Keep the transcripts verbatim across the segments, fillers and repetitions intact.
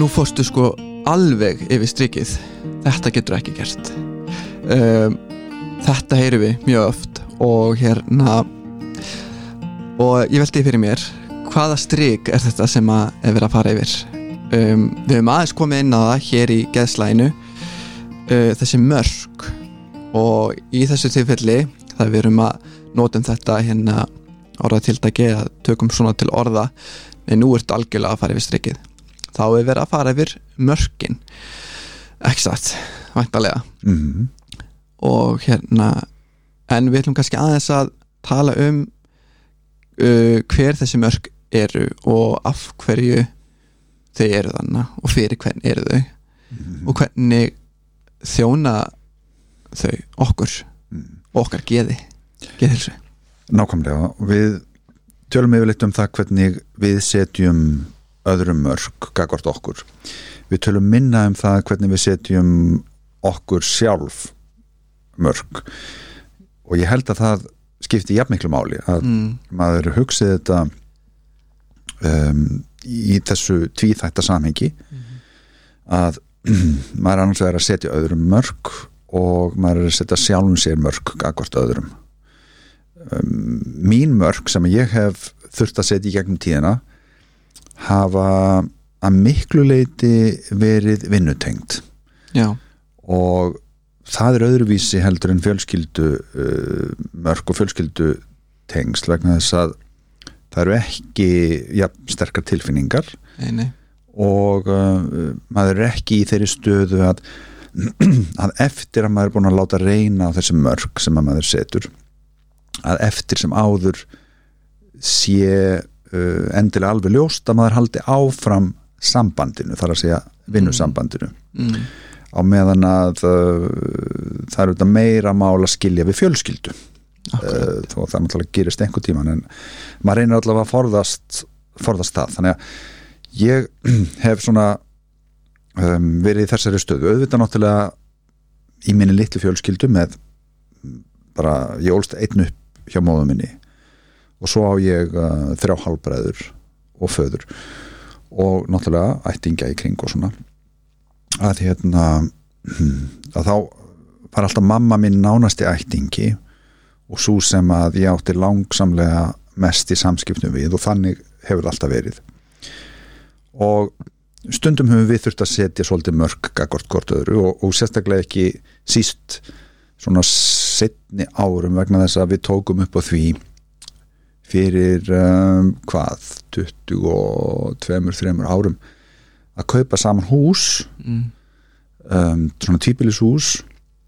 nú fórstu sko alveg yfir strikið, þetta getur ekki gert. um, Þetta heyrum við mjög oft og hérna og ég velti fyrir mér hvaða strik er þetta sem að er verið að fara yfir. um, Við höfum aðeins komið inn á það hér í geðslæginu, uh, þessi mörk, og í þessu tilfelli það við erum að notum þetta hérna orðatiltæki að tökum svona til orða, en nú ertu algjörlega að fara yfir strikið. Þá er verið að fara yfir mörkin, ekki satt, væntanlega. mm-hmm. Og hérna en við ætlum kannski aðeins að tala um uh, hver þessi mörk eru og af hverju þau eru þarna og fyrir hvern eru þau mm-hmm. og hvernig þjóna þau okkur mm. og okkar geði geðhilsu. Nákvæmlega, við tölum yfirleitt um það hvernig við setjum öðrum mörk gagnvart okkur. Við tölum minna um það hvernig við setjum okkur sjálf mörk, og ég held að það skipti jafnmiklu máli að mm. maður hugsið þetta um, í þessu tvíþætta samhengi mm. að maður annars er að setja öðrum mörk og maður er að setja sjálfum sér mörk gagnvart öðrum. um, mín mörk sem ég hef þurft að setja í gegnum tíðina hafa að miklu leyti verið vinnutengt. Já. Og það er öðruvísi heldur en fjölskyldu uh, mörk og fjölskyldu tengsl, vegna þess að það eru ekki ja, sterkar tilfinningar nei, nei. og uh, maður er ekki í þeirri stöðu að, að eftir að maður er búin að láta reyna á þessi mörk sem að maður setur, að eftir sem áður sé uh, endilega alveg ljóst að maður haldi áfram sambandinu, þar að segja vinnusambandinu mm. á meðan að uh, það er auðvitað meira mál að skilja við fjölskyldu uh, þó það náttúrulega gerist einhver tíman, en maður reynir allavega að forðast, forðast það. Þannig að ég hef svona um, verið í þessari stöðu, auðvitað náttúrulega í minni litlu fjölskyldu með bara, ég ólst einn upp hjá móður minni og svo á ég uh, þrjá hálfbræður og föður og náttúrulega ættingja í kring og svona, að hérna að þá var alltaf mamma minn nánasti ættingi og svo sem að ég átti langsamlega mest í samskiptum við, og þannig hefur það alltaf verið. Og stundum höfum við þurft að setja svolítið mörk gagnvart hvort öðru og, og sérstaklega ekki síst svona seinni árum, vegna þess að við tókum upp á því fyrir um, hvað tuttugu og tveimur, þremur árum að kaupa saman hús mm. um, svona týpilishús,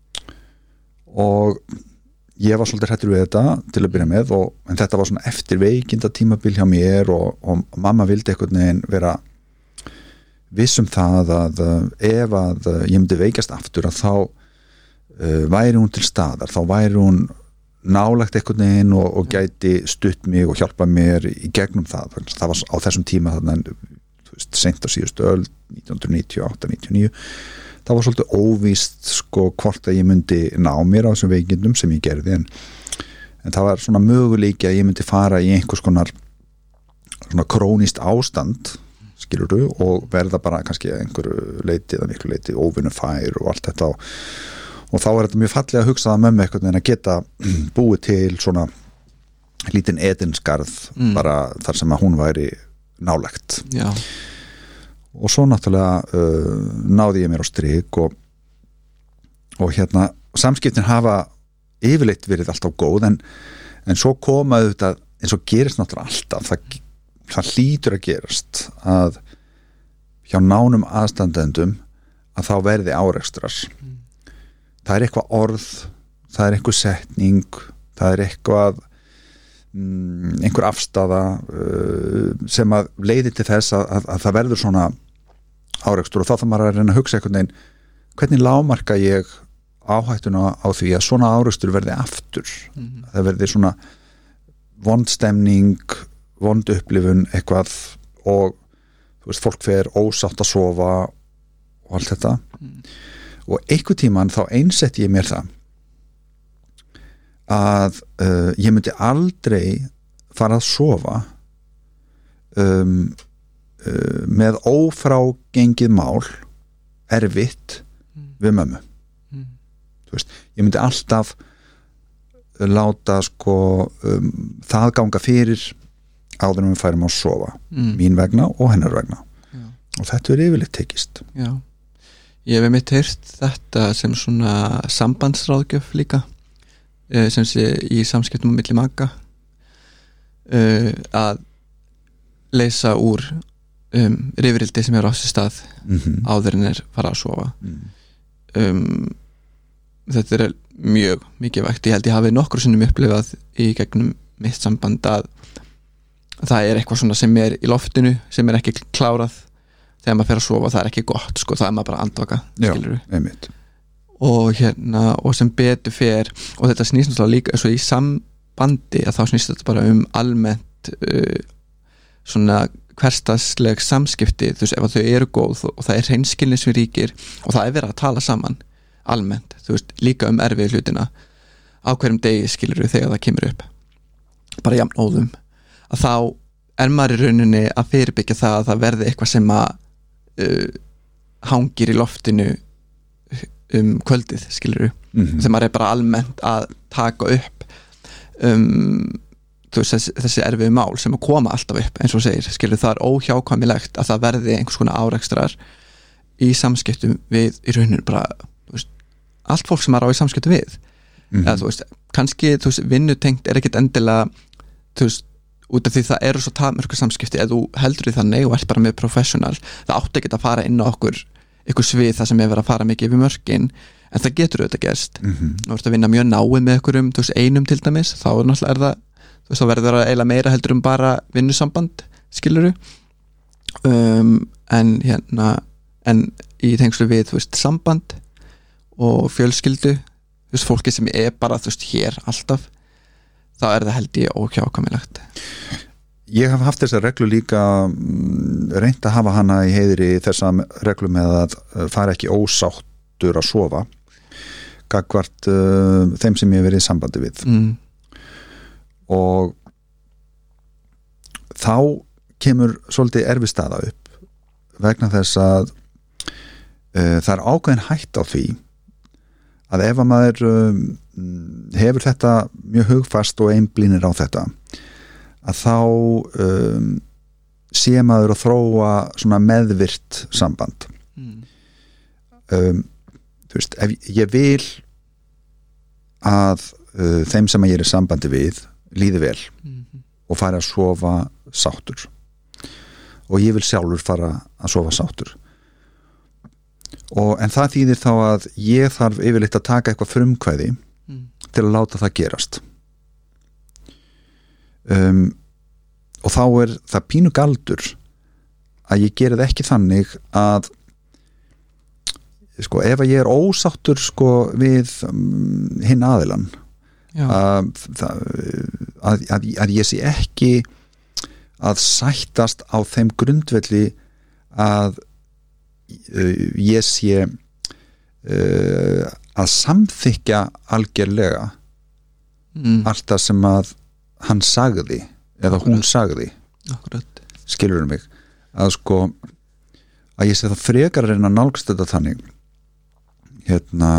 og ég var svolítið hrættur við þetta til að byrja með, og, en þetta var svona eftir veikinda tímabil hjá mér og, og mamma vildi einhvern veginn vera viss um það að ef að ég myndi veikast aftur að þá uh, væri hún til staðar, þá væri hún nálagt einhvern veginn og, og gæti stutt mig og hjálpa mér í gegnum það. Það var á þessum tíma þannig sent á síðustu öld nítján níutíu og átta níutíu og níu, það var svolítið óvíst sko hvort að ég myndi ná mér á þessum veikindum sem ég gerði, en, en það var svona möguleiki að ég myndi fara í einhvers konar svona krónískt ástand, skilur du, og verða bara kannski einhverju leiti eða miklu leiti óvinnufær og allt þetta, og, og þá er þetta mjög fallega að hugsa það með mig einhvern veginn að geta búið til svona lítinn Edensgarð mm. bara þar sem að hún væri nálægt. Já. Og svo náttúrulega uh, náði ég mér á strik og, og hérna samskiptin hafa yfirleitt verið alltaf góð, en, en svo komaðu þetta, eins og gerist náttúrulega alltaf, það, það hlýtur að gerast að hjá nánum aðstandendum að þá verði árekstrar mm. það er eitthvað orð, það er eitthvað setning, það er eitthvað einhver afstafa uh, sem að leiði til þess að, að, að það verður svona árekstur, og þá þarf maður að reyna að hugsa einhvern veginn, hvernig lágmarka ég áhættuna á því að svona árekstur verði aftur mm-hmm. það verði svona vondstemning, vond upplifun eitthvað, og þú veist, fólk fer ósátt að sofa og allt þetta mm. og einhver tíman þá einsetti ég mér það að uh, ég myndi aldrei fara að sofa um, uh, með ófrágengið mál erfitt mm. við mömmu mm. þú veist, ég myndi alltaf láta sko um, það ganga fyrir áður en við færum að sofa mm. mín vegna og hennar vegna Já. Og þetta er yfirleitt tekist Já, ég hef mitt heyrt þetta sem svona sambandsráðgjöf líka sem sé í samskiptum á milli maka að leysa úr um, rifrildi sem er á sér stað mm-hmm. áður en er fara að sofa mm. um, þetta er mjög mikið vægt, ég held ég hafi nokkur sinnum upplifað í gegnum mitt samband að það er eitthvað svona sem er í loftinu sem er ekki klárað þegar maður fer að sofa, það er ekki gott sko, það er maður bara að andvaka Já, einmitt og hérna, og sem betur fer og þetta snýst náttúrulega líka eins og í sambandi að þá snýst þetta bara um almennt uh, svona hversdagsleg samskipti, þú veist, ef þau eru góð og það er hreinskilni sem ríkir og það er verið að tala saman almennt, þú veist, líka um erfið hlutina á hverjum degi skilur við þegar það kemur upp bara jafn óðum, að þá er maður í rauninni að fyrirbyggja það að það verði eitthvað sem að uh, hangir í loftinu um kvöldið, skilur við mm-hmm. þegar maður er bara almennt að taka upp um, þú veist, þessi, þessi erfiðu mál sem að koma alltaf upp, eins og segir, skilur við, það er óhjákvæmilegt að það verði einhvers konar árekstrar í samskiptum við í rauninu bara, þú veist, allt fólk sem er á í samskiptum við mm-hmm. eða þú veist, kannski, þú veist, vinnutengt er ekkit endilega, þú veist, út af því það eru svo takmörku samskipti eða þú heldur því þannig og ert bara með professional, það átti ekki að fara inn á okkur ykkur svið það sem er verið að fara mikið yfir mörkin, en það getur auðvitað gerst mm-hmm. þú ert að vinna mjög náið með ykkurum, þú veist, einum til dæmis, þá er náttúrulega er það, þú veist, þá verður það eiginlega meira heldur um bara vinnusamband, skiluru um, en hérna en í tengslu við, þú veist, samband og fjölskyldu, þú veist, fólki sem er bara, þú veist, hér alltaf, þá er það held ég óhjákvæmilegt. Ég hef haft þessa reglu líka reynt að hafa hana í heiðri þessa reglu með að fara ekki ósáttur að sofa gagnvart uh, þeim sem ég hef verið í sambandi við mm. og þá kemur svolítið erfið staða upp vegna þess að uh, það er ákveðin hætt á því að ef að maður um, hefur þetta mjög hugfast og einblínir á þetta að þá um, sé maður að þróa svona meðvirt samband mm. um, þú veist, ef ég vil að uh, þeim sem ég er í sambandi við líði vel mm-hmm. og fara að sofa sáttur og ég vil sjálfur fara að sofa sáttur og en það þýðir þá að ég þarf yfirleitt að taka eitthvað frumkvæði mm. til að láta það gerast um, og þá er það pínu galdur að ég geri það ekki þannig að sko ef að ég er ósáttur sko við um, hinn aðilan að, það, að, að, að ég sé ekki að sættast á þeim grundvelli að uh, ég sé uh, að samþykja algerlega mm. allt það sem að hann sagði eða Akkurat. Hún sagði Akkurat. Skilur mig að sko að ég sé það frekar að reyna að nálgast þetta þannig hérna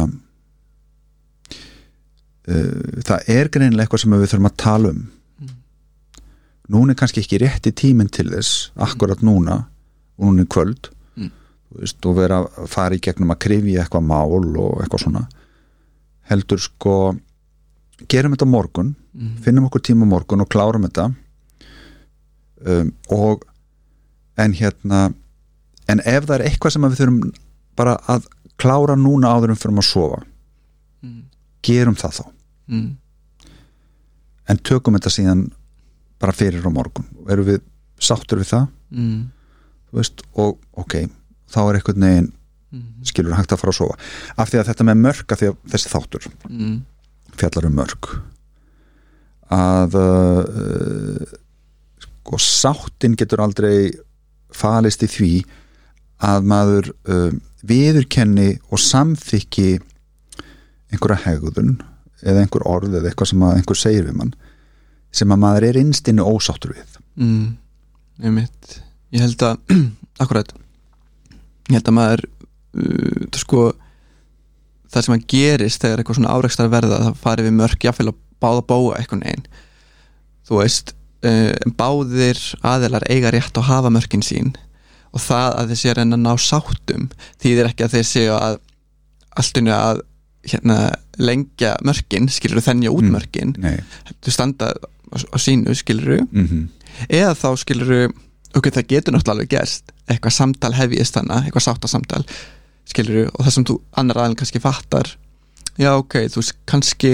uh, það er greinilega eitthvað sem við þurfum að tala um mm. núna er kannski ekki rétti tíminn til þess akkurat núna og núna er kvöld mm. þú veist, og vera að fara í gegnum að krifja eitthvað mál og eitthvað svona heldur sko gerum þetta morgun mm. finnum okkur tíma morgun og klárum þetta um, og en hérna en ef það er eitthvað sem við þurfum bara að klára núna áður en fyrir að sofa mm. gerum það þá mm. en tökum þetta síðan bara fyrir á morgun og erum við sáttur við það mm. þú veist, og ok þá er eitthvað neginn mm. skilur hægt að fara að sofa af því að þetta með mörk af því að þessi þáttur mm. fjallar um mörk að uh, sko sáttin getur aldrei falist í því að maður uh, viðurkenni og samþykki einhverja hegðun eða einhver orð eða eitthvað sem að einhver segir við mann sem að maður er innst inni ósáttur við mm, einmitt ég held að akkurat, ég held að maður uh, sko það sem að gerist þegar eitthvað svona árekstar verða, það farið við mörk jafnvel að báða bóa eitthvað neginn, þú veist uh, báðir aðilar eiga rétt að hafa mörkin sín og það að þeir séu að reyna að ná sáttum þýðir ekki að þeir séu að alltinu að hérna lengja mörkin, skilur þennja út mörkin, mm, þú standa á, á sínu, skilur mm-hmm. eða þá skilur ok, það getur náttúrulega alveg gerst eitthvað samtal hefjist þannig, eitthvað sáttasamtal skilur, og það sem þú annar aðeins kannski fattar, já ok þú veist, kannski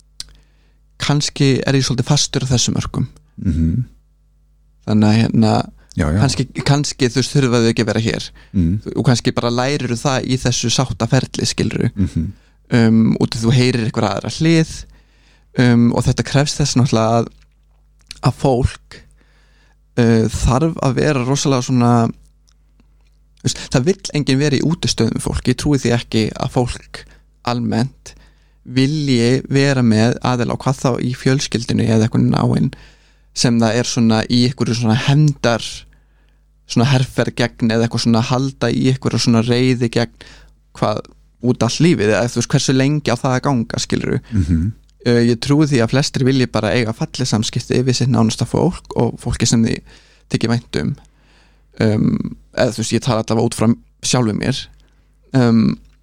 kannski er ég svolítið fastur á þessum mörkum mm-hmm. þannig að hérna já, já. kannski, kannski þú veist, þurfaðu ekki að vera hér mm. og kannski bara lærir það í þessu sáttaferli, skilur mm-hmm. um, út af þú heyrir eitthvað aðra hlið um, og þetta krefst þess náttúrulega að, að fólk uh, þarf að vera rosalega svona veist, það vill enginn vera í útistöðum með fólk, ég trúi því ekki að fólk almennt vilji vera með aðeila á hvað þá í fjölskyldinu eða eitthvað náinn sem það er svona í eitthvað svona hendar svona herfer gegn eða eitthvað svona halda í eitthvað svona reyði gegn hvað út all lífið eða þú veist hversu lengi á það að ganga, skilur mm-hmm. uh, ég trúi því að flestir vilji bara eiga fallið samskipti við sitt nánasta fólk og fólki sem þið tekið vænt um um, eða þú veist ég tala allavega út frá sjálfu mér um,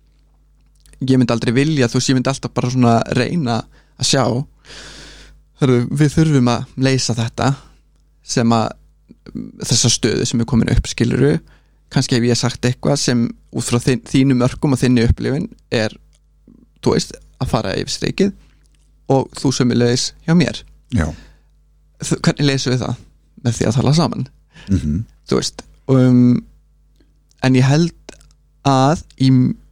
ég myndi aldrei vilja þú veist ég myndi alltaf bara svona reyna að sjá Hörru, við þurfum að leysa þetta sem að þessa stöðu sem er komin upp, skiluru kannski hef ég sagt eitthvað sem út frá þín, þínu mörkum og þinni upplifun er, þú veist, að fara yfir strikið og þú sömulegis hjá mér Já. Þ- hvernig leysum við það? Með því að tala saman Mm-hmm. þú veist um, en ég held að í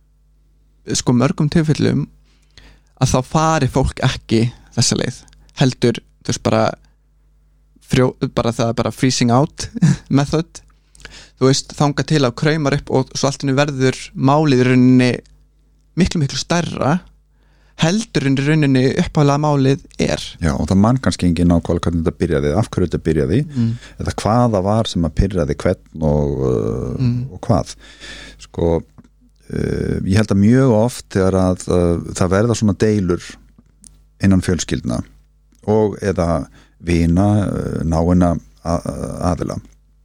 sko mörgum tilfellum að þá fari fólk ekki þessa leið heldur, þú veist, bara frjó, bara það er bara freezing out method, þú veist þanga til að kraumar upp og svo allt inni verður málið í rauninni miklu miklu stærra heldur í rauninni uppálega málið er Já, og það mann kannski engin nákvæmlega hvernig þetta byrjaði, af hverju þetta byrjaði mm. eða hvað það var sem að pyrraði hvern og, uh, Mm. og hvað sko uh, ég held að mjög oft þegar að uh, það verða svona deilur innan fjölskyldna og eða vina, uh, náina aðila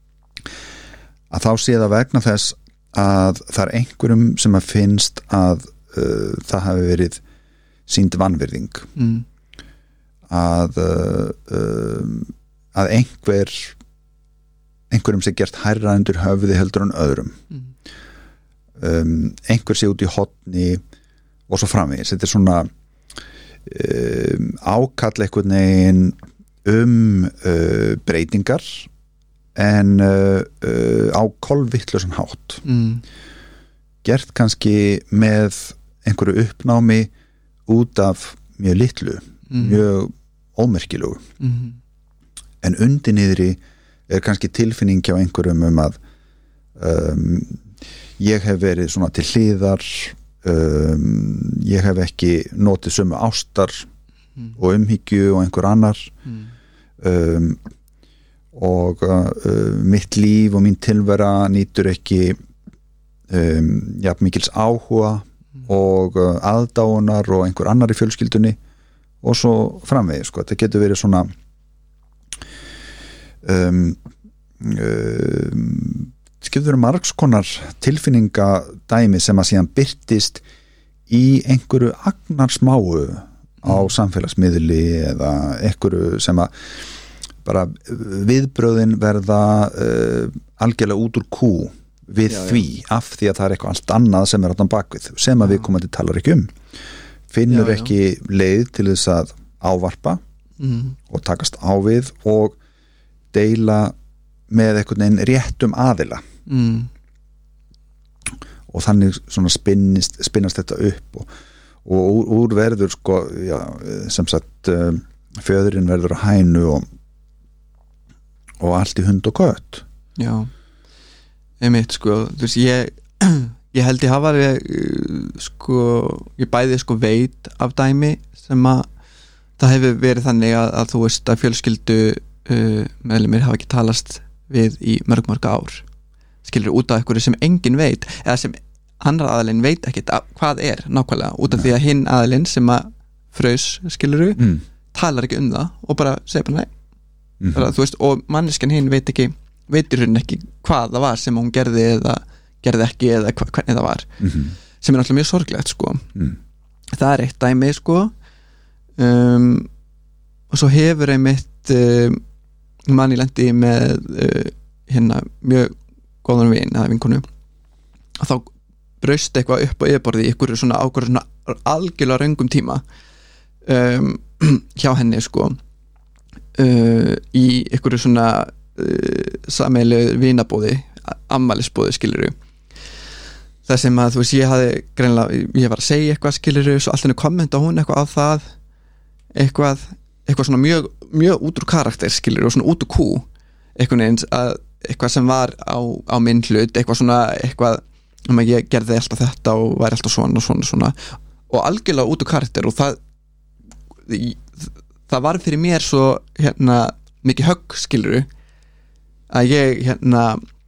að þá sé það vegna þess að það er einhverjum sem að finnst að uh, það hafi verið sýnd vanvirðing mm. að uh, um, að einhver einhverjum sé gert hærra undir höfði heldur en öðrum Mm. um, einhver sé út í hotni og svo framvegis, þetta er svona um, ákall einhvern veginn um uh, breytingar en uh, uh, á kolvittlusan hátt Mm. gert kannski með einhverju uppnámi út af mjög litlu Mm. mjög ómerkilugu Mm. en undir niðri er kannski tilfinning hjá einhverjum um að um, ég hef verið svona til hliðar um, ég hef ekki notið sömu ástar Mm. og umhyggju og einhver annar Mm. um, og uh, mitt líf og mín tilvera nýtur ekki um, jafn mikils áhuga og uh, aðdáunar og einhver annar í fjölskyldunni og svo framvegis, sko, þetta getur verið svona um, um, þetta getur verið margskonar tilfinningadæmi sem að síðan birtist í einhverju agnarsmáu á samfélagsmiðli eða einhverju sem að bara viðbröðin verða uh, algjörlega út úr kú við Já, já. því, af því að það er eitthvað allt annað sem er áttan bakvið, sem að við komandi talar ekki um finnur Já, já. ekki leið til þess að ávarpa Mm. og takast á við og deila með einhvern veginn réttum aðila Mm. og þannig svona spinnist, spinnast þetta upp og, og úr, úr verður sko, já, sem sagt um, föðurinn verður á hænu og, og allt í hund og kött Já, einmitt sko, þú veist, ég ég held ég hafa alveg uh, sko, ég bæði sko veit af dæmi sem að það hefur verið þannig að, að þú veist að fjölskyldu uh, meðlumir hafa ekki talast við í mörg mörg ár skilur út af einhverju sem enginn veit eða sem annar aðalinn veit ekkit hvað er nákvæmlega út af Nei. Því að hinn aðalinn sem að frös skiluru mm. talar ekki um það og bara segir bara nei mm-hmm. bara, þú veist, og manneskjan hinn veit ekki veitir hún ekki hvað það var sem hún gerði eða gerði ekki eða hva, hvernig það var mm-hmm. sem er náttúrulega mjög sorglegt sko mm. það er eitt dæmi sko um, og svo hefur einmitt um, manni lendi með uh, hérna mjög góðan vin eða vinkonu og þá braust eitthvað upp á yfirborði í ykkur svona ákvörðu svona algjörlega röngum tíma um, hjá henni sko uh, í ykkur svona uh, sameiginlegu vinabóði afmælisbóði skiluru það sem að þú veist ég hafði greinlega, ég var að segja eitthvað skiluru svo alltaf kommenta hún eitthvað á það eitthvað, eitthvað svona mjög, mjög út úr karakter skiluru og svona út úr kú eitthvað eins að eitthvað sem var á, á minn hlut eitthvað svona eitthvað um að ég gerði alltaf þetta og væri alltaf svona og svona svona og algjörlega út úr karakter og það það var fyrir mér svo hérna mikið högg skiluru að ég hérna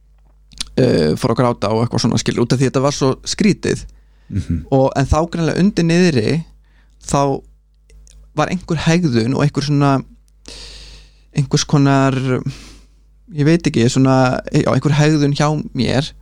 uh, fór að gráta og eitthvað svona skiluru út af því þetta var svo skrítið mm-hmm. og en þá greinlega undir niðri þá var einhver hegðun og einhver svona einhvers konar ég veit ekki svona já, einhver hegðun hjá mér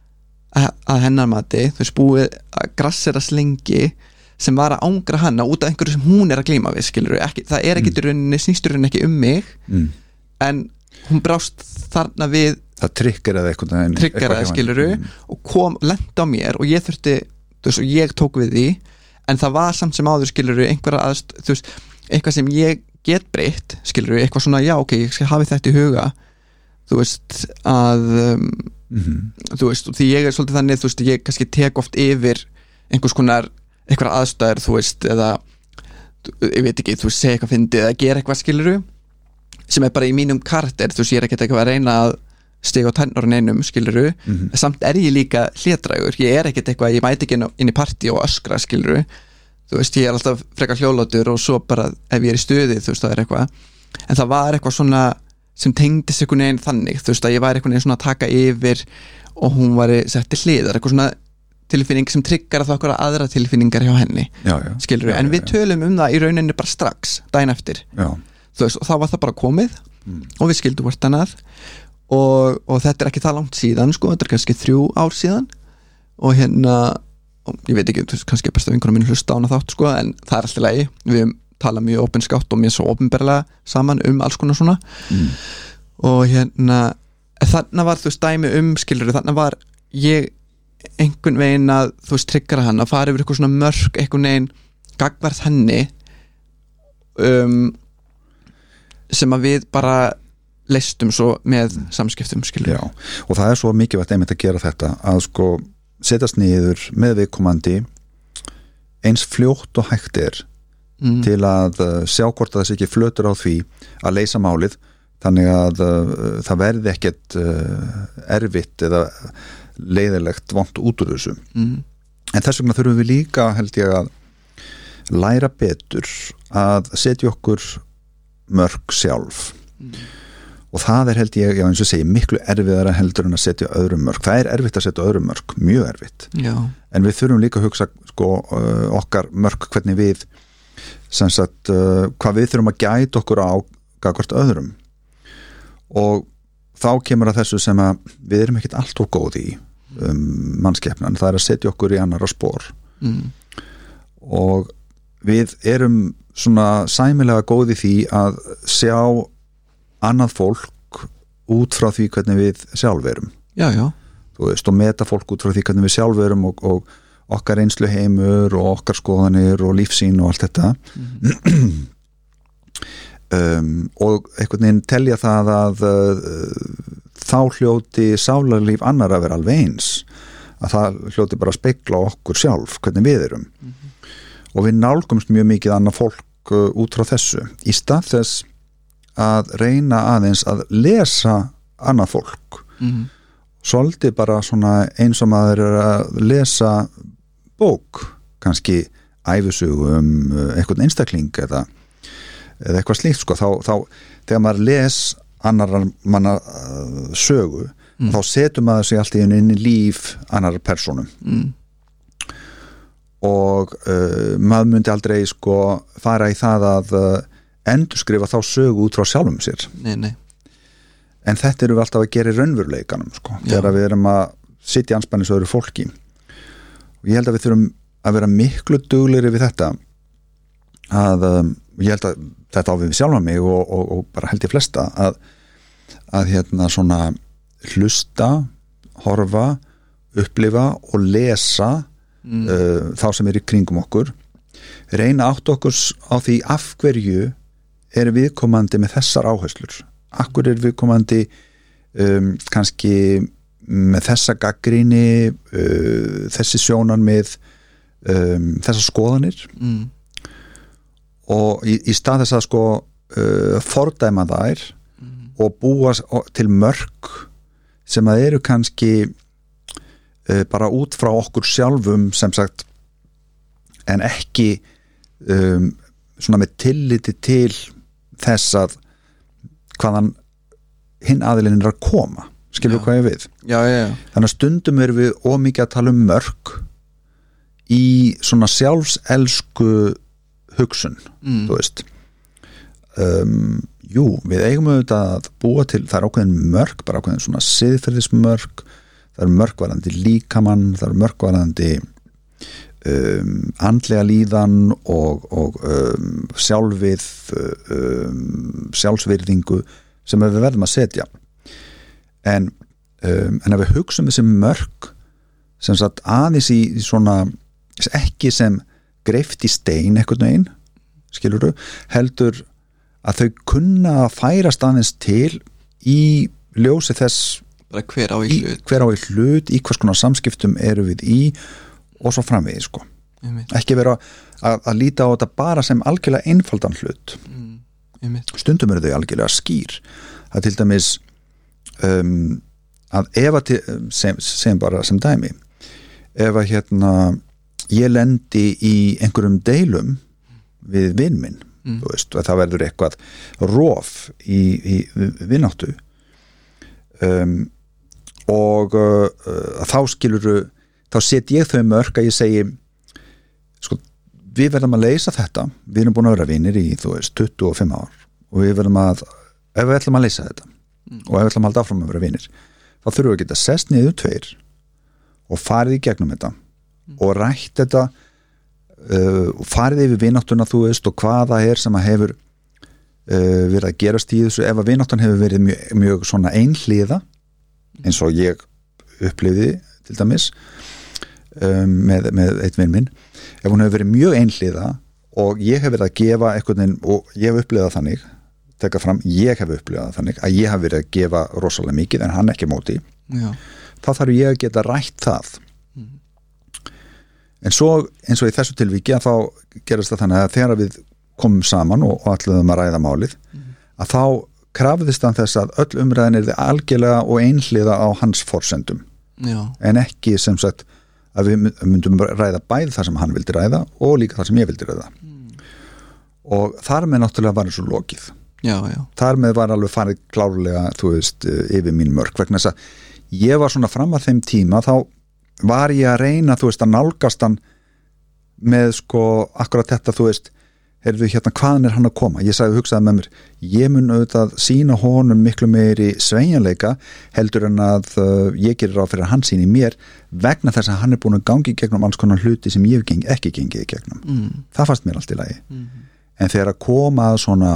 að hennar mati þú veist búið að grassera slengi sem var að ángra hana út af einhverju sem hún er að glíma við skilur ekki, það er ekki mm. rauninni, snýstur rauninni ekki um mig mm. en hún brást þarna við það triggeraði eitthvað triggeraði skiluru mm. og kom, lenti á mér og ég þurfti, þú veist, og ég tók við því en það var samt sem áður skiluru einhverja aðst, þú veist, eitthvað sem ég get breytt, skiluru, eitthvað svona já ok, ég skal hafa þetta í huga þú veist, að um, mm-hmm. þú veist, því ég er svolítið þannig þú veist, ég kannski tek oft yfir einhvers konar, einhverja aðstæður þú veist, eða ég veit ekki, þú veist, segja eitthvað fyndið eða gera eitthvað skiluru sem er bara í mínum karakter, þú veist, ég er ekkert eitthvað að reyna að stiga á tennurinn einum, skiluru mm-hmm. samt er ég líka hlédrægur ég er ekkert eitthvað, ég mæti ekki inn í partí og öskra, skiluru, þú veist, ég er alltaf frekar hjólátur og svo bara ef ég er í stuði, þú veist, það er eitthvað en það var eitthvað svona sem tengdist einhvern veginn þannig, þú veist, að ég væri einhvern veginn svona að taka yfir og hún væri sett til hliðar, eitthvað svona tilfinning sem tryggar að það okkur aðra tilfinningar hjá henni, já, já, skilur við, en við já, tölum um það í rauninni bara strax, daginn eftir já. Þú veist, og þá var það bara komið mm. og við skildum hvort annað og, og þetta er ekki það langt síðan, sko, þetta er kannski þrjú ár síðan og hérna, og ég veit ekki, þú veist, kannski besta vinkonum mínu hlusta á hana þátt, sko, en það er alltaf lagi, við tala mjög opinskátt og mjög svo opinberlega saman um alls konar svona mm. og hérna þarna var þú veist dæmi um skilur þarna var ég einhvern veginn að þú veist tryggara hann að fara yfir eitthvað svona mörk einhvern veginn gagvart henni um, sem að við bara leistum svo með samskiptum skilur. Já, og það er svo mikilvægt einmitt að gera þetta að sko setjast niður með viðkomandi eins fljótt og hægt er Mm. til að uh, sjá hvort það sé ekki flötur á því að leysa málið þannig að uh, það verði ekkert uh, erfitt eða leiðilegt vont út úr þessu mm. en þess vegna þurfum við líka held ég að læra betur að setja okkur mörk sjálf mm. og það er held ég, já eins og segi miklu erfiðara heldur en að setja öðrum mörk það er erfitt að setja öðrum mörk, mjög erfitt já. En við þurfum líka að hugsa sko, uh, okkar mörk hvernig við sem sagt, uh, hvað við þurfum að gæta okkur á gagvart öðrum og þá kemur að þessu sem að við erum ekkert allt of góð í um, mannskepnan, það er að setja okkur í annara spór mm. og við erum svona sæmilega góð í því að sjá annað fólk út frá því hvernig við sjálf erum já, já. Þú veist, og meta fólk út frá því hvernig við sjálf erum og, og okkar einslu heimur og okkar skoðanir og lífsýn og allt þetta mm-hmm. um, og einhvern veginn telja það að uh, þá hljóti sálarlíf annar að vera alveg eins að það hljóti bara að spegla okkur sjálf hvernig við erum mm-hmm. og við nálgumst mjög mikið annað fólk uh, út frá þessu í stað þess að reyna aðeins að lesa annað fólk mm-hmm. svolítið bara svona eins og maður er að lesa bók, kannski ævisögu um einhvern einstakling eða, eða eitthvað slíkt sko, þá, þá þegar maður les annar manna uh, sögu mm. þá setur maður sig alltaf inn í líf annar persónum mm. og uh, maður myndi aldrei sko fara í það að uh, endurskrifa þá sögu út frá sjálfum sér nei, nei. En þetta eru við alltaf að gera í raunveruleikanum sko, þegar við erum að sitja í anspænis öðru fólki og ég held að við þurfum að vera miklu duglegri við þetta að um, ég held að þetta á við sjálfa mig og, og, og bara held ég flesta að, að hérna svona hlusta, horfa upplifa og lesa mm. uh, þá sem er í kringum okkur reyna átt okkur á því af hverju er viðkomandi með þessar áherslur af hverju er viðkomandi um, kannski með þessa gagnrýni uh, þessi sjónarmið um, þessar skoðanir mm. og í, í stað þess að sko uh, fordæma þær mm. og búa til mörk sem að eru kannski uh, bara út frá okkur sjálfum sem sagt en ekki um, svona með tilliti til þess að hvaðan hinn aðilinn er að koma skilur hvað ég við já, já, já. Þannig að stundum erum við ómikið að tala um mörk í svona sjálfselsku hugsun mm. þú veist um, jú, við eigum auðvitað að búa til, það er ákveðin mörk bara ákveðin svona siðferðismörk það er mörkvarandi líkamann það er mörkvarandi um, andlega líðan og, og um, sjálfið um, sjálfsvirðingu sem við verðum að setja en, um, en ef við hugsum þessi mörk sem sagt aðeins í, í svona ekki sem greift í stein einhvern veginn, skilurðu heldur að þau kunna að færast aðeins til í ljósi þess bara hver á í hlut í, hver á í hlut, í hvers konar samskiptum eru við í og svo framvegis sko. Ekki vera að, að líta á þetta bara sem algjörlega einfaldan hlut mm. stundum eru þau algjörlega skýr að til dæmis um, að ef að sem, sem bara sem dæmi ef að hérna ég lendi í einhverjum deilum við vin minn mm. þú veist, og það verður eitthvað rof í, í vináttu um, og uh, þá skiluru þá set ég þau mörk að ég segi sko, við verðum að leysa þetta við erum búin að vera vinir í þú veist tuttugu og fimm ár og við verðum að ef við ætlum að leysa þetta mm. og ef við ætlum að halda áfram að vera vinir þá þurfum við að geta sest niður tveir og farið í gegnum þetta mm. og rætt þetta uh, og farið yfir vináttuna þú veist og hvaða er sem að hefur uh, verið að gerast í þessu ef að vináttan hefur verið mjög, mjög svona einhliða eins og ég upplifði til dæmis um, með, með eitt vinn minn ef hún hefur verið mjög einhliða og ég hef verið að gefa eitthvað og ég hef upplifað þannig teka fram, ég hef upplifað þannig að ég hef verið að gefa rosalega mikið en hann ekki móti Já. Þá þarf ég að geta rætt það mm. en svo eins og í þessu tilvíki að þá gerast það þannig að þegar við komum saman og, og ætluðum að ræða málið mm. að þá krafðist hann þess að öll umræðin er þið algjörlega og einhliða á hans forsendum Já. En ekki sem sagt að við myndum ræða bæð það sem hann vildi ræða og líka það sem ég vildi ræða mm. og þar með náttúrulega var þessu lokið já, já. Þar með var alveg farið klárlega þú veist, yfir mín mörk vegna þess að ég var svona fram að þeim tíma þá var ég að reyna þú veist að nálgast hann með sko akkurat þetta þú veist heyrðu hérna hvaðan er hann að koma ég sagði hugsaði með mér ég mun auðvitað sína honum miklu meiri sveigjanleika heldur en að uh, ég gerir ráð fyrir að hann síni mér vegna þess að hann er búin að gangi í gegnum alls konar hluti sem ég geng, ekki gengið í gegnum mm. það fannst mér allt í lagi mm. en þegar að koma að svona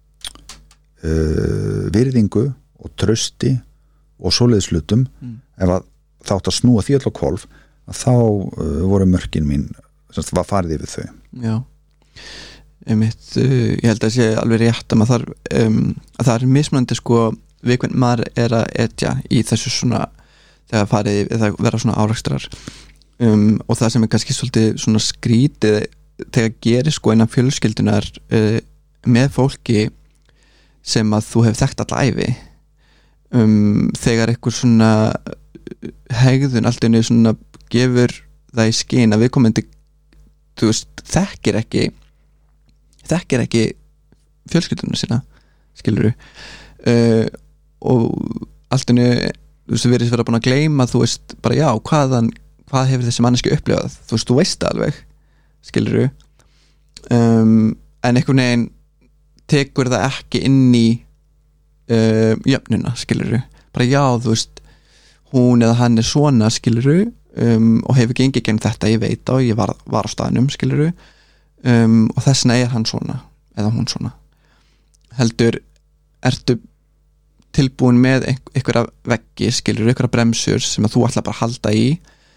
uh, virðingu og trausti og svoleiðislutum mm. ef að þátt að snúa því öll á hvolf að þá uh, voru mörkin mín sem var farið yfir þau Já Einmitt, uh, ég held að sé alveg rétt að maður þarf um, að það er mismunandi sko við hvernig maður er að etja í þessu svona þegar farið eða vera svona árakstrar um, og það sem er kannski svolítið svona skrítið þegar gerir sko innan fjölskyldunar uh, með fólki sem að þú hefur þekkt alla ævi um, þegar einhver svona hegðun allt einu svona gefur það í skyn að viðkomandi þú veist þekkir ekki þekkir ekki fjölskylduna sína skilurðu uh, og allt innu þú veist, þú verðist vera búin að gleyma þú veist, bara já, hvaðan hvað hefur þessi manneski upplifað, þú veist, þú veist það alveg skilurðu um, en einhvern veginn tekur það ekki inn í uh, jöfnuna, skilurðu bara já, þú veist, hún eða hann er svona, skilurðu um, og hefur gengið gegn þetta, ég veit á ég var, var á staðnum, skilurðu um, og þessna er hann svona eða hún svona heldur, ertu tilbúin með einhverja veggi, skilur, einhverja bremsur sem að þú ætla bara að halda í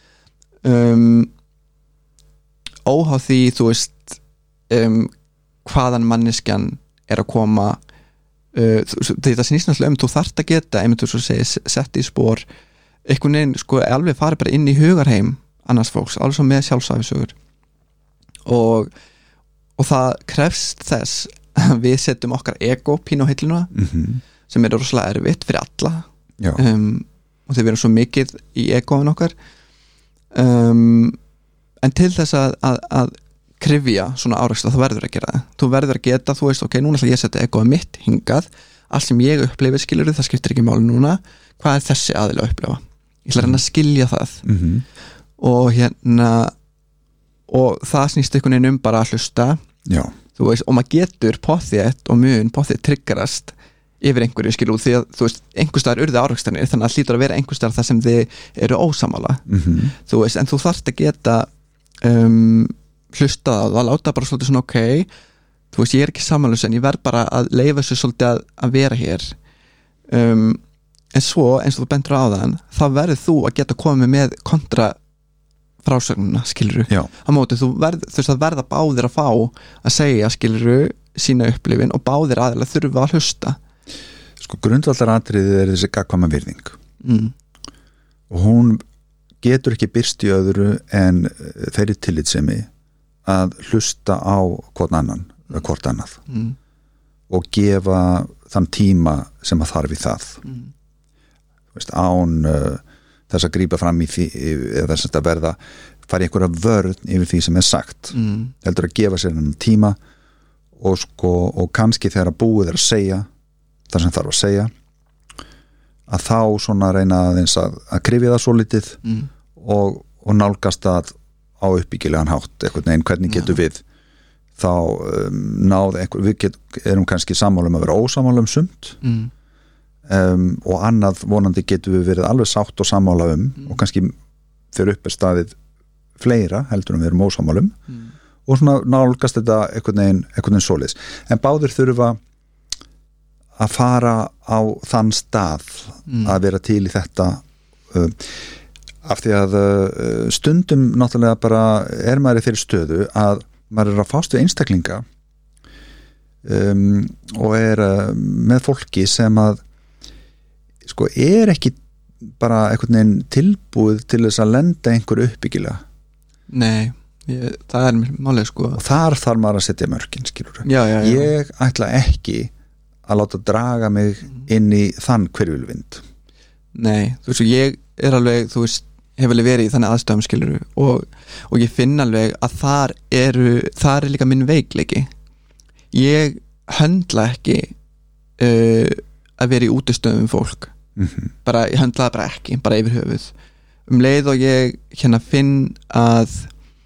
um, óháð því, þú veist um, hvaðan manneskjan er að koma uh, þetta snýst náttúrulega um þú þarft að geta, einmitt þú svo segir, sett í spór einhvern veginn, sko, alveg farið bara inn í hugarheim annars fólks, alveg svo með sjálfsæfisugur og, og það krefst þess að við setjum okkar ego pínu á hilluna mhm sem er rosalega erfitt fyrir alla um, og þeir vera svo mikið í egoin okkar um, en til þess að, að, að krifja svona árekstra þá verður að gera það þú verður að geta, þú veist, ok, núna ætla ég að setja egoið mitt hingað, allt sem ég upplifi skilur það skiptir ekki máli núna hvað er þessi aðili að upplifa ég ætla að reyna að skilja það mm-hmm. og hérna og það snýst einhvern veginn um bara að hlusta já. Þú veist, og maður getur pottþétt og mun pottþétt triggerast yfir einhverju skilu því að þú veist einhverstaðar urði árekstanir þannig að hlýtur að vera einhverstaðar þar sem þið eru ósamála mm-hmm. þú veist en þú þarft að geta um, hlusta það og láta bara svolítið svona ok þú veist ég er ekki samanlös en ég verð bara að leyfa þessu svolítið að, að vera hér um, en svo eins og þú bendur á þann þá verður þú að geta komið með kontra frásögnuna skiluru á móti þú verð, þú veist að verða báðir að fá að segja skiluru sína upplifin og báðir aðeins þurfa að hlusta sko grundvallaratriðið er þessi gagnkvæma virðing mm. og hún getur ekki birst í öðru en þeirri tillitssemi að hlusta á hvort annan eða hvort annað mm. og gefa þann tíma sem að þarf í það mm. veist, án uh, þess að grípa fram í því eða þess að verða fara í einhverja vörn yfir því sem er sagt mm. heldur að gefa sér hann tíma og, sko, og kannski þegar að búið er að segja það sem þarf að segja að þá svona reyna aðeins að, að krifja það svo litið mm. og, og nálgast það á uppbyggilegan hátt einhvern veginn, hvernig getur ja. Við þá um, náð einhver, við get, erum kannski sammála um að vera ósammála um sumt mm. um, og annað vonandi getur við verið alveg sátt og sammála um mm. og kannski fyrir upp er staðið fleira heldur um við erum ósammála um mm. og svona nálgast þetta einhvern veginn, einhvern veginn svoleiðis en báðir þurfa að fara á þann stað mm. að vera til í þetta uh, af því að uh, stundum náttúrulega bara er maður í þeirri stöðu að maður er að fást við einstaklinga um, og er uh, með fólki sem að sko er ekki bara einhvern veginn tilbúið til þess að lenda einhverju uppbyggilega Nei, ég, það er málið sko og þar þarf maður að setja mörkin skilur já, já, já. Ég ætla ekki að láta draga mig inn í þann hverfylvind Nei, þú veist, ég er alveg þú veist, hef alveg verið í þannig aðstæðum skiluru og, og ég finn alveg að þar eru, þar er líka minn veikleiki ég höndla ekki uh, að vera í útistöðum fólk mm-hmm. bara, ég höndla það bara ekki, bara yfir höfuð um leið og ég hérna finn að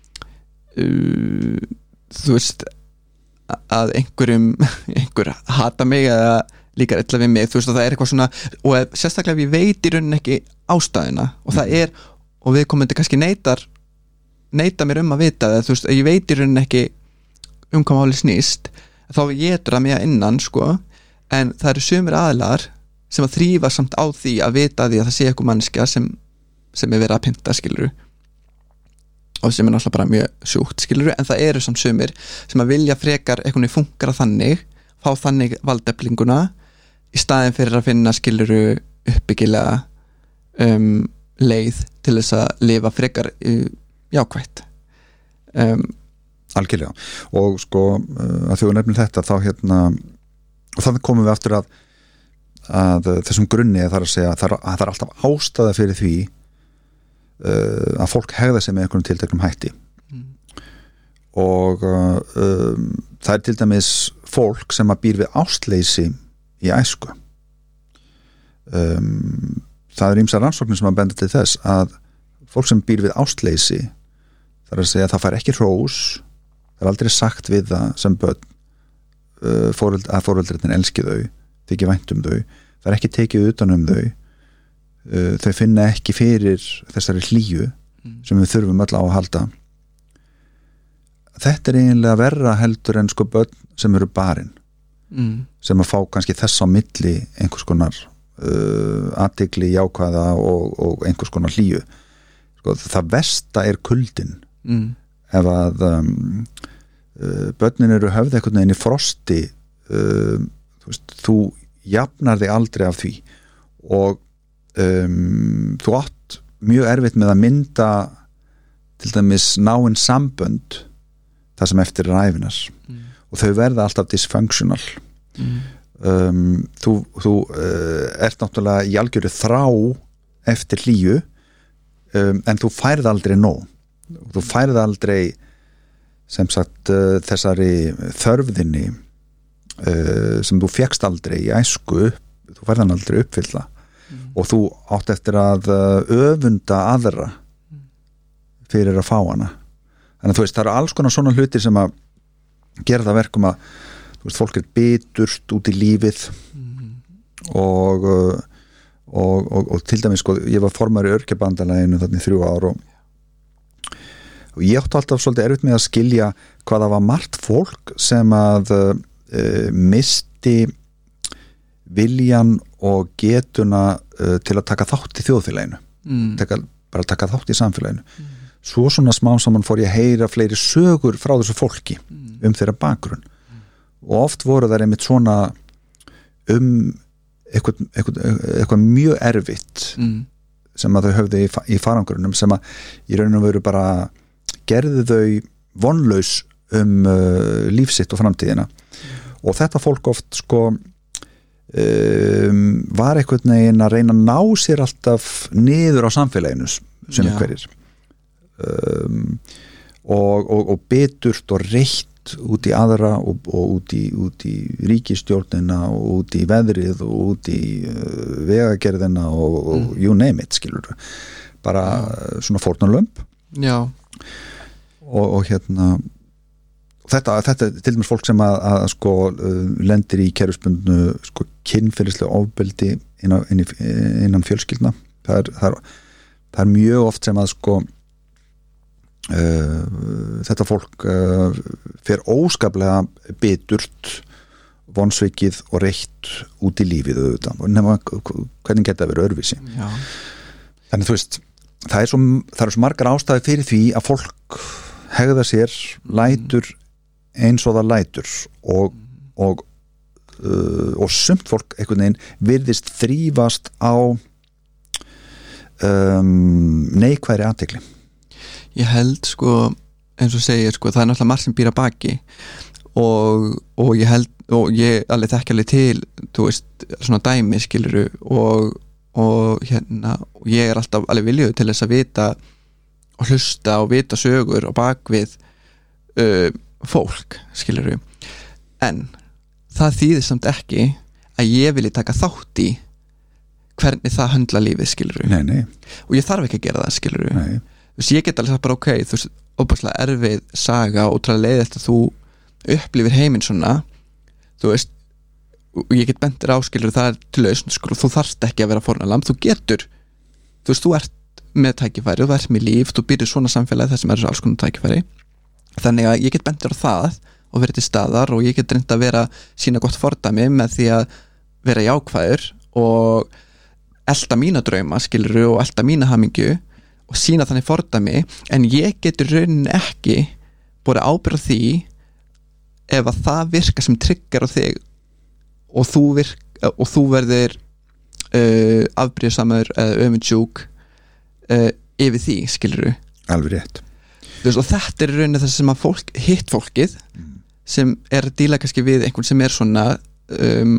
uh, þú veist að einhverjum einhver hata mig eða líka illa við mig, þú veist að það er eitthvað svona og sérstaklega ef ég veit í rauninni ekki ástæðuna og það er og við komandi kannski neitar neita mér um að vita það, þú veist, ég veit í rauninni ekki um hvað máli snýst þá getur það mér innan sko en það eru sumir aðilar sem að þrífa samt á því að vita því að það sé eitthvað mannskja sem, sem er verið að pynta skilur og sem er náttúrulega bara mjög sjúkt skilur en það eru samt sumir sem að vilja frekar eitthvað funkara þannig fá þannig valdeflinguna í staðin fyrir að finna skiluru uppbyggilega um, leið til þess að lifa frekar uh, jákvætt um, Algjörlega og sko uh, að þú nefnir þetta þá hérna og þannig komum við aftur að, að þessum grunni þar að segja að það er, að það er alltaf ástæða fyrir því uh, að fólk hegða sig með einhverjum tilteknum hætti mm. og uh, um, það er til dæmis fólk sem að býr við ástleysi í æsku um, það er ýmsar rannsóknir sem að benda til þess að fólk sem býr við ástleysi þar að segja að það fær ekki hrós, það er aldrei sagt við það sem börn uh, fóröld, að fóreldrirnir elski þau, þykir vænt um þau, það er ekki tekið utan um þau, uh, þau finna ekki fyrir þessari hlýju mm. sem við þurfum öll á að halda. Þetta er eiginlega verra heldur en sko börn sem eru barinn mm. sem að fá kannski þess á milli einhvers konar uh, athygli, jákvæða og, og einhvers konar hlýju. Sko, það versta er kuldin mm. ef að um, uh, börnin eru höfð einhvern veginn í frosti uh, þú veist, þú jafnar þig aldrei af því og um, þú átt mjög erfitt með að mynda til dæmis náin sambönd það sem eftir er ævinar mm. og þau verða alltaf dysfunctional mm. um, þú, þú uh, ert náttúrulega í algjöru þrá eftir hlýju um, en þú færð aldrei nóg þú færð aldrei sem sagt uh, þessari þörfðinni uh, sem þú fékkst aldrei í æsku þú færð hann aldrei uppfylla mm. og þú átt eftir að uh, öfunda aðra fyrir að fá hana. Þannig að þú veist, það eru alls konar svona hlutir sem að gera það verkum að þú veist, fólk er biturt út í lífið mm. og, og, og, og til dæmis, sko, ég var formaður í Öryrkjabandalaginu þarna í þrjú ár og, og ég átti alltaf svolítið erfitt með að skilja hvað það var margt fólk sem að uh, misti viljan og getuna uh, til að taka þátt í þjóðfélaginu mm. taka, bara taka þátt í samfélaginu mm. Svo svona smám saman fór ég að heyra fleiri sögur frá þessu fólki mm. um þeirra bakgrunn mm. og oft voru þær einmitt svona um eitthvað, eitthvað, eitthvað mjög erfitt mm. sem að þau höfðu í, í farangrunum sem að í rauninu veru bara gerðu þau vonlaus um uh, lífsitt og framtíðina mm. og þetta fólk oft sko um, var eitthvað neginn að reyna að ná sér alltaf niður á samfélaginu sem ja. Hverjir Um, og, og, og biturt og reitt út í aðra og, og út, í, út í ríkisstjórnina og út í veðrið og út í uh, vegagerðina og, og mm. you name it, skilur bara ja. Svona fórnarlömb já og, og hérna þetta, þetta til dæmis fólk sem að, að sko uh, lendir í kerfisbundnu sko kynferðislega ofbeldi innan, innan fjölskyldna það er, það, er, það er mjög oft sem að sko Uh, þetta fólk uh, fer óskaplega biturt vonsvikið og reitt út í lífið auðvitað og nema hvernig geta að vera örvísi Já. Þannig þú veist það er, svo, það er svo margar ástæði fyrir því að fólk hegða sér lætur eins og það lætur og, og, uh, og sumt fólk einhvern veginn virðist þrífast á um, neikvæðri athygli Ég held sko, eins og segir sko, það er náttúrulega margt sem býr að baki og, og ég held og ég alveg þekki alveg til þú veist, svona dæmi skiluru og, og hérna og ég er alltaf alveg viljuð til þess að vita og hlusta og vita sögur og bakvið uh, fólk skiluru en það þýðir samt ekki að ég vilji taka þátt í hvernig það höndla lífið skiluru nei, nei. og ég þarf ekki að gera það skiluru nei þú veist, ég get alveg það bara ok, þú veist, óbærslega erfið saga og træða leið eftir að þú upplifir heiminn svona þú veist, og ég get bentir áskilur það er til lausn, sko, þú þarft ekki að vera fórnarlamb, þú getur þú veist, þú ert með tækifæri og þú ert með líf, þú byrjir svona samfélagi þar sem er alls konar tækifæri þannig að ég get bentir á það og verið til staðar og ég get reynd að vera sína gott fordæmi með því að vera jákvæður og elta mína drauma, skilur og elta mína hamingju og sína þannig fordæmi en ég getur raunin ekki búið ábyrgð því ef að það virka sem trigger á þig og þú, virk, og þú verður uh, afbríðsamur eða öfundsjúk uh, yfir því, skilurðu alveg rétt veist, og þetta er raunin þess sem að fólk, hitt fólkið mm. sem er að díla kannski við einhvern sem er svona um,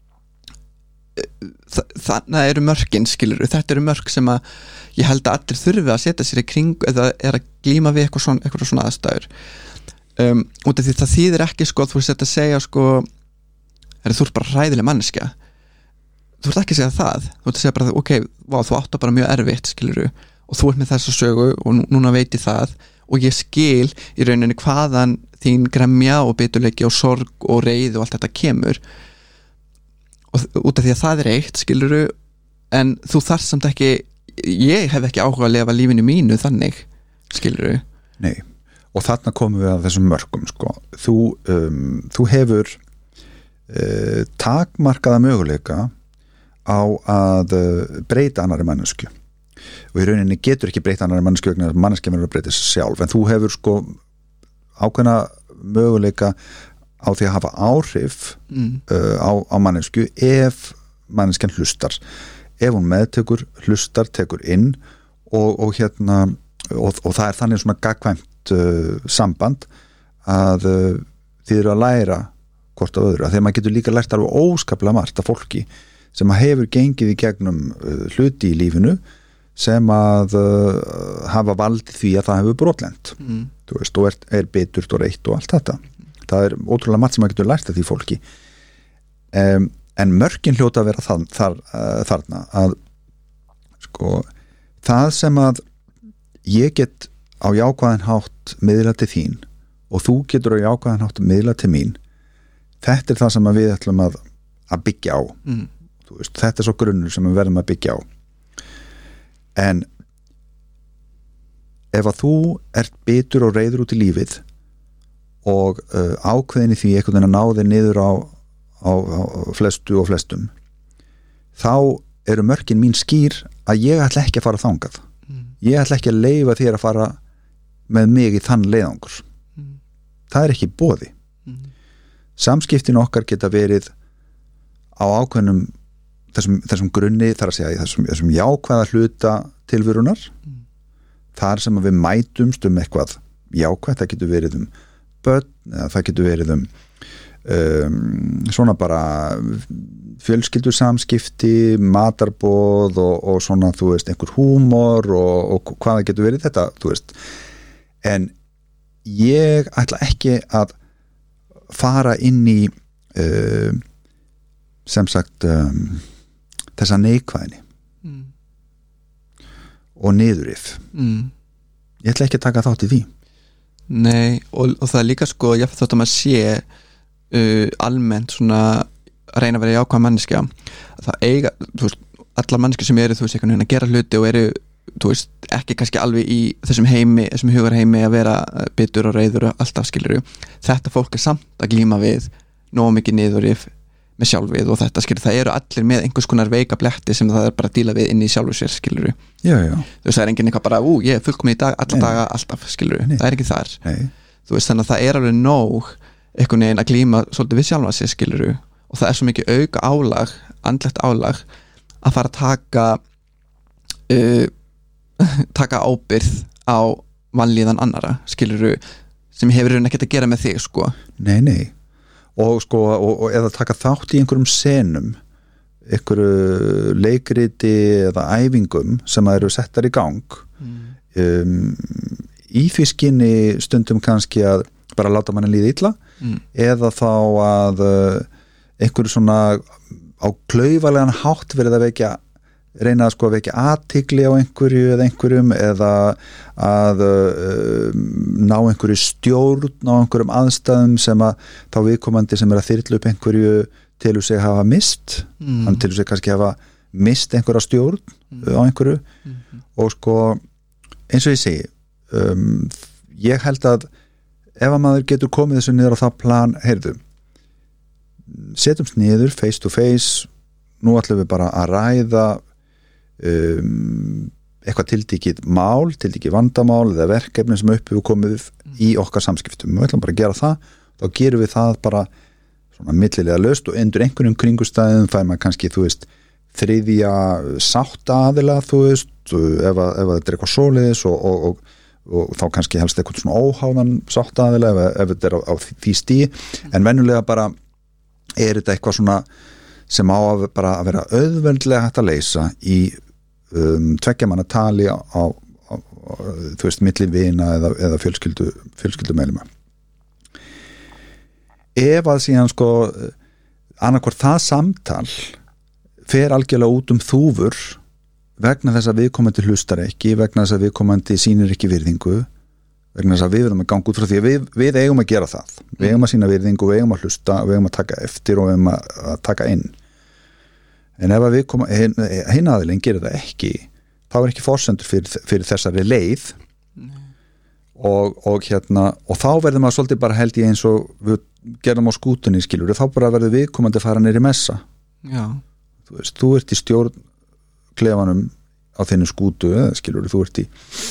þa þannig eru mörkin skilurðu, þetta eru mörk sem að ég held að allir þurfi að setja sér í kring eða er að glíma við eitthvað svona, eitthvað svona aðstæður um, út af því það þýðir ekki sko að þú veist þetta að segja sko er þú ert bara hræðileg manneskja þú ert ekki að segja það þú ert að segja bara, ok, vá, þú átt að bara mjög erfitt skiluru, og þú ert með þessa sögu og núna veit ég það og ég skil í rauninni hvaðan þín gremja og biturleiki og sorg og reiði og allt þetta kemur og út af því að það er eitt skiluru, en þú þarft samt ekki ég hef ekki áhuga að lifa lífinu mínu þannig, skiluru. Nei, og þarna komum við að þessum mörkum sko. þú, um, þú hefur uh, takmarkaða möguleika á að uh, breyta annarri mannesku og í rauninni getur ekki breyta annarri mannesku vegna að manneskja verður að breyta sig sjálf, en þú hefur sko ákveðna möguleika á því að hafa áhrif mm. uh, á, á mannesku ef manneskjan hlustar, ef hún meðtekur, hlustar, tekur inn og, og hérna og, og það er þannig svona gagkvæmt uh, samband að uh, þið eru að læra hvort af öðru, að þegar maður getur líka lært alveg óskaplega margt af fólki sem að hefur gengið í gegnum uh, hluti í lífinu sem að uh, hafa valdið því að það hefur brotlent mm. þú veist, og er, er biturt og reitt og allt þetta það er ótrúlega margt sem maður getur lært af því fólki um, en mörkin hljóta að vera þar, þar, uh, þarna að sko, það sem að ég get á jákvæðan hátt miðla til þín og þú getur á jákvæðan hátt miðla til mín, þetta er það sem að við ætlum að, að byggja á mm. þú veist, þetta er svo grunnur sem við verðum að byggja á en ef að þú ert bitur og reiður út í lífið og uh, ákveðin í því einhvern veginn að ná þig niður á, á, á flestu og flestum þá eru mörkin mín skýr að ég ætla ekki að fara þangað mm. ég ætla ekki að leyfa þér að fara með mig í þann leiðangur mm. það er ekki boði mm. samskiptin okkar geta verið á ákveðnum þessum, þessum grunni þar að segja þessum, þessum jákvæða hluta tilverunar mm. þar sem að við mætumst um eitthvað jákvæð, það getur verið um börn, eða það getur verið um, um svona bara fjölskyldu samskipti, matarboð og, og svona, þú veist, einhver húmor og, og hvaða getur verið þetta, þú veist en ég ætla ekki að fara inn í uh, sem sagt um, þessa neikvæðni mm. og niðurif mm. ég ætla ekki að taka þátt í því. Nei, og, og það er líka sko, ég þátt að maður sé uh, almennt svona að reyna að vera jákvæð manneskja það eiga, þú veist, allar manneskja sem eru þú veist, einhvern veginn að gera hluti og eru þú veist, ekki kannski alveg í þessum heimi þessum hugarheimi að vera bitur og reiður og alltaf skiluru, þetta fólk er samt að glíma við nóg mikið niðurif með sjálfið og þetta skilur, það eru allir með einhvers konar veika bletti sem það er bara að díla við inn í sjálfu sér skiluru, já, já. þú veist, það er enginn eitthvað bara, ú, ég er fullkomið í dag, alla Nei. daga alltaf skiluru, Nei. það er ekki þar Nei. þú veist, þannig að það er alveg nóg einhvern veginn að glíma svolítið við sjálfa sér skiluru og það er svo mikið auka álag andlegt álag að fara að taka uh, taka ábyrgð á vanlíðan annara skiluru, sem hefur raun ekkert að gera með þig sko. Nei, nei og sko, og, og eða taka þátt í einhverjum senum einhverju leikriti eða æfingum sem að eru settar í gang mm. um, í því skinni stundum kannski að bara láta manni líða illa mm. eða þá að uh, einhverju svona á klaufalegan hátt verið að vekja reyna að sko að vekja athygli á einhverju eða einhverjum eða að uh, ná einhverju stjórn á einhverjum aðstæðum sem að þá viðkomandi sem er að þyrla upp einhverju telur sig hafa mist mm. hann telur sig kannski hafa mist einhverja stjórn mm. á einhverju mm. og sko eins og ég segi um, ég held að ef að maður getur komið þessu niður á það plan, heyrðu setjumst niður face to face nú ætlum við bara að ræða um, eitthvað tiltekið mál, tiltekið vandamál eða verkefni sem upp hefur komið mm. í okkar samskiptum, við ætlum bara að gera það þá gerum við það bara svona millilega löst og endur einhverjum kringustæðum fær maður kannski, þú veist þriðja sátta aðila, þú veist ef, að, ef að þetta er eitthvað svoleiðis og, og, og, og þá kannski helst eitthvað svona óháðan sátta aðila ef, ef þetta er á, á því stigi, en venjulega bara er þetta eitthvað svona sem á að bara að vera auðveldlega hægt að leysa í um, tveggja manna tali á, á, á þú veist, milli vina eða, eða fjölskyldu, fjölskyldu meðlima. Ef að síðan sko annarkvort það samtal fer algjörlega út um þúfur vegna þess að viðkomandi hlustar ekki, vegna þess að viðkomandi sýnir ekki virðingu, vegna þess að við erum að ganga út frá því að við, við eigum að gera það við eigum að sýna virðingu, við eigum að hlusta við eigum að taka eftir og við eigum að, að taka inn en ef að við koma hinn, hinn aðilinn gerir það ekki þá er ekki forsendur fyrir, fyrir þessari leið og, og hérna og þá verðum að svolítið bara held ég eins og við gerðum á skútunni skilur þá bara verður viðkomandi að fara niður í messa Já. Þú veist, þú ert í stjórn klefanum á þinni skútu eða skilur, þú ert í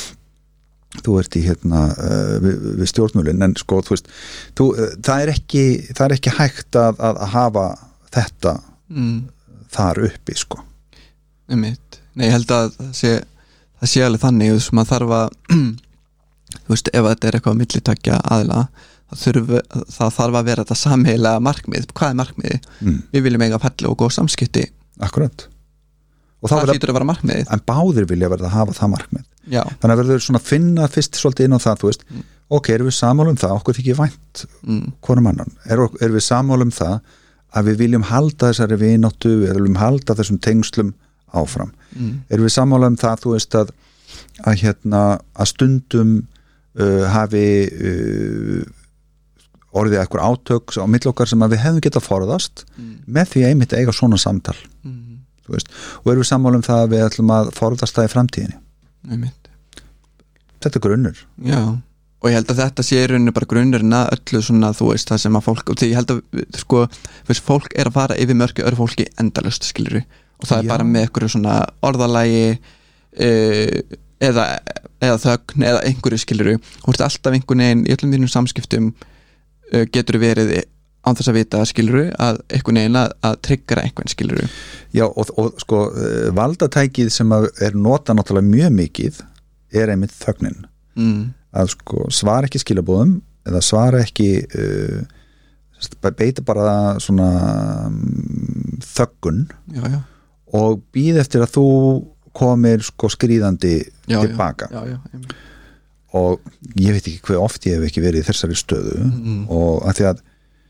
þú ert í hérna uh, við, við stjórnmölin, en sko þú veist þú, uh, það er ekki það er ekki hægt að, að, að hafa þetta mm. þar uppi sko Einmitt. Nei, ég held að það sé, það sé alveg þannig þess að maður þarf að þú veist, ef þetta er eitthvað að millitakja aðila það, þurfi, það þarf að vera þetta sameiginlega markmið, hvað er markmiði? Mm. Við viljum eiga falleg og góð samskipti Akkurat og það hlýtur að vera markmiðið en báðir vilja verða að hafa það markmið Já. Þannig að verður svona að finna fyrst svolítið inn á það, þú veist, mm. ok, erum við sammála um það okkur þykir vænt mm. hvorum annan er, erum við sammála um það að við viljum halda þessari vináttu við viljum halda þessum tengslum áfram mm. erum við sammála um það, þú veist að að hérna, að stundum uh, hafi uh, orðið eitthvað átök á milli okkar sem að við hefðum getað forðast mm. með því að einmitt eiga svona samtal mm. þú veist, og erum við sammála um það að við ætlum að forðast það í framtíðinni einmitt. Þetta er grunnur Já, og ég held að þetta sé í rauninu bara grunnurinn að öllu svona, þú veist, það sem að fólk og því ég held að, sko, fyrst fólk er að fara yfir mörki öðru fólki endalaust, skilur og það er Já. Bara með einhverju svona orðalagi e, eða, eða þögn eða einhverju, skilur og þetta alltaf einhvern veginn í öllum þínum samskiptum e, getur verið án þess að vita, skiluru, að einhvern veginn að, að tryggra einhvern, skiluru Já, og, og sko, valdatækið sem er nota náttúrulega mjög mikið er einmitt þögnin mm. að sko, svara ekki skilabóðum eða svara ekki uh, beita bara svona um, þöggun já, já. Og býð eftir að þú komir sko skríðandi já, tilbaka já, já, já, og ég veit ekki hvað oft ég hef ekki verið í þessari stöðu mm. og að því að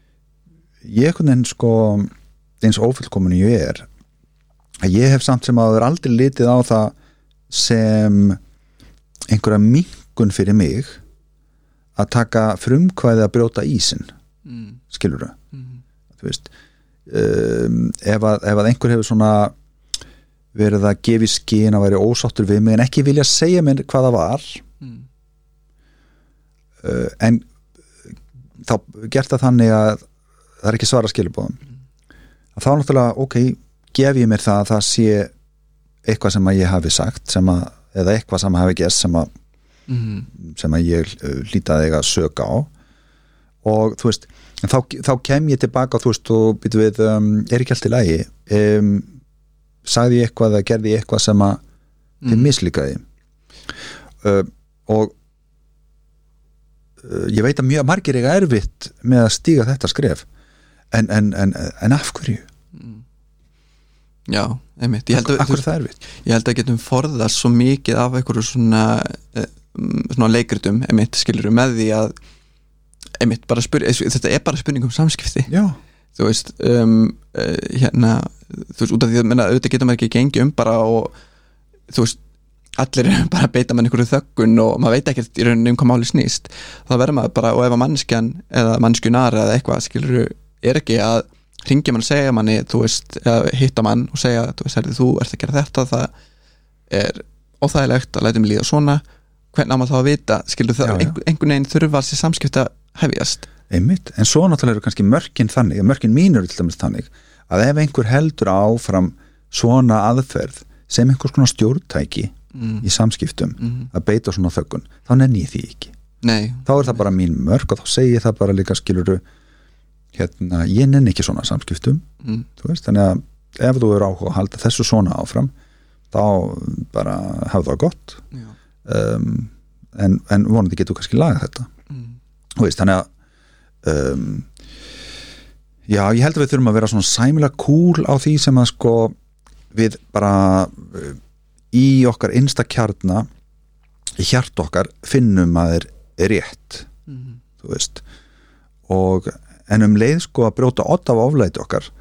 ég kunni sko eins ófullkominn ég er að ég hef samt sem áður aldrei litið á það sem einhverja minkun fyrir mig að taka frumkvæði að brjóta ísinn mm. skilur það mm. þú veist um, ef, að, ef að einhver hefur svona verið að gefa í skyn að væri ósáttur við mig en ekki vilja segja mér hvað það var mm. uh, en þá gert það þannig að það er ekki svara skilabóðum að þá náttúrulega, ok, gef ég mér það að það sé eitthvað sem að ég hafi sagt sem að, eða eitthvað sem hafi gert sem að mm. sem að ég hlýtaði að söka á og þú veist þá, þá kem ég tilbaka þú veist og býtu við, um, er ekki allt í lagi um, sagði ég eitthvað eða gerði ég eitthvað sem að mm. þið mislíkaði uh, og uh, ég veit að mjög margir eiga erfitt með að stíga þetta skref En, en, en, en af hverju? Já, einmitt Ég held að, af hverju það er erfitt? Ég held að getum forðast svo mikið af einhverju svona, svona leikritum einmitt, skilur með því að einmitt, bara spyr, þetta er bara spurning um samskipti Já. Þú veist um, hérna, þú veist, út af því að auðvitað getur maður ekki gengi um bara og þú veist, allir er bara að beita með einhverju þöggun og maður veit ekkert í rauninni um hvað máli snýst þá verður maður bara, og ef að mannskjan eða mannskjunar eða eitthvað, skilur er ekki að ringja mann, segja manni þú veist, eða hitta mann og segja þú veist, herri, þú ert að gera þetta, það er óþægilegt að læta mig líða svona hvernig á maður þá að vita, skilur það einhvern, einhvern veginn þurfa sér samskipta hefjast einmitt, en svo náttúrulega eru kannski mörkin þannig, mörkin mínur til dæmis þannig að ef einhver heldur áfram svona aðferð sem einhvers konar stjórntæki mm. í samskiptum mm. að beita svona þöggun, þá nenni ég því ekki Nei. Þá er það bara mín mörk og þá segi ég það bara líka skiluru hérna, ég nenni ekki svona samskiptum mm. þú veist, þannig að ef þú eru áhuga að halda þessu svona áfram þá bara hafa það gott um, en, en vonandi getur kannski lagað þetta mm. þú veist, þannig að um, já, ég held að við þurfum að vera svona sæmilega cool á því sem að sko við bara í okkar innsta kjarna í hjart okkar finnum að er, er rétt mm. þú veist og en um leið sko að brjóta odd af oflæti okkar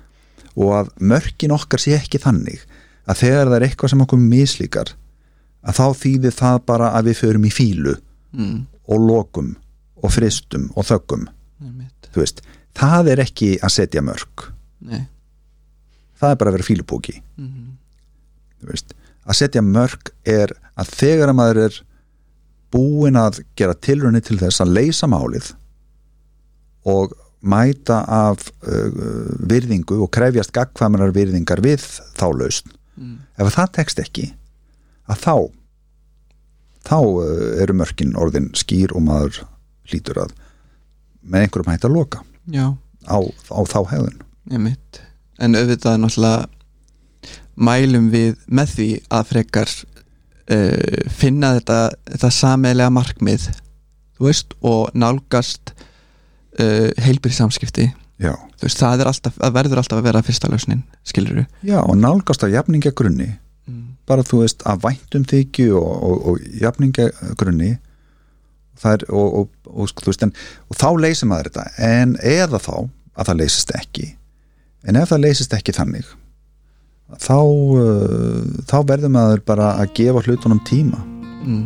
og að mörkin okkar sé ekki þannig að þegar það er eitthvað sem okkur mislíkar að þá þýðir það bara að við förum í fílu mm. og lokum og fristum og þöggum þú veist, það er ekki að setja mörk Nei. það er bara að vera fílupóki mm. þú veist, að setja mörk er að þegar að maður er búin að gera tilraunir til þess að leysa málið og mæta af uh, virðingu og krefjast gagnkvæmrar virðingar við þá lausn mm. ef það tekst ekki að þá þá uh, eru mörkin orðin skýr og maður hlýtur að með einhverjum hægt að loka Já. á, á þá hegðun Einmitt. En auðvitað náttúrulega mælum við með því að frekar uh, finna þetta, þetta sameiginlega markmið þú veist og nálgast uh, heilbrigð samskipti Já. þú veist það er alltaf, það verður alltaf að vera fyrsta lausnin, skilurðu Já, og nálgast að jafningagrunni mm. bara þú veist að væntum þykju og, og, og jafningagrunni það er og, og, og, þú veist, en, og þá leysir maður þetta en eða þá að það leysist ekki en ef það leysist ekki þannig þá uh, þá verður maður bara að gefa hlutunum tíma mm.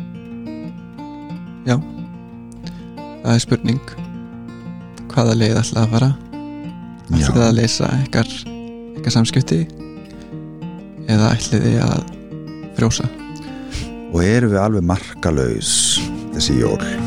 Já það er spurning hvaða leið ætlaði að fara ætlaði það að leysa ykkar ykkar samskipti eða ætlaði að frjósa og erum við alveg markalaus þessi jól